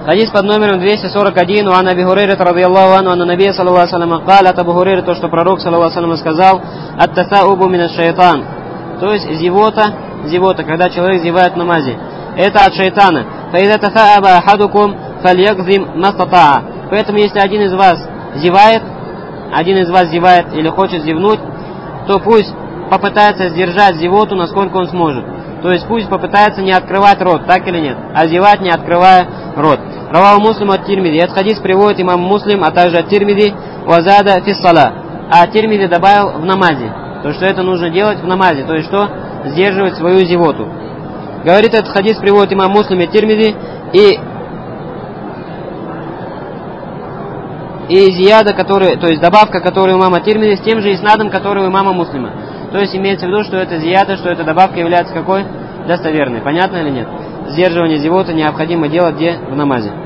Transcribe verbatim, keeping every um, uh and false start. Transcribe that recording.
Хадис под номером двести сорок один. У Аби Хурайра радийаллаху анху, анна набия саллаллаху алейхи ва саллям قال, от Абу Хурайры, то, что пророк саллаллаху алейхи ва саллям сказал: ат-тасаубу мина шайтан. То есть зевота, зевота, когда человек зевает в намазе, это от шайтана. Фаида тасааба ахадукум фальякзим мастатаа. Поэтому если один из вас зевает, один из вас зевает или хочет зевнуть, то пусть попытается сдержать зевоту, насколько он сможет. То есть пусть попытается не открывать рот, так или нет, а зевать, не открывая рот. Раваху Муслим от Тирмиди. Этот хадис приводит имам Муслим, а также от Тирмиди, вазада фиссала. А Тирмиди добавил в намазе. То, что это нужно делать в намазе, то есть что? Сдерживать свою зевоту. Говорит, этот хадис приводит имам Муслим и Тирмиди, и и зияда, который, то есть добавка, которая у имама Тирмиди, с тем же иснадом, который у имама Муслима. То есть имеется в виду, что это зияда, что эта добавка является какой? Достоверной. Понятно или нет? Сдерживание зевоты необходимо делать где? В намазе.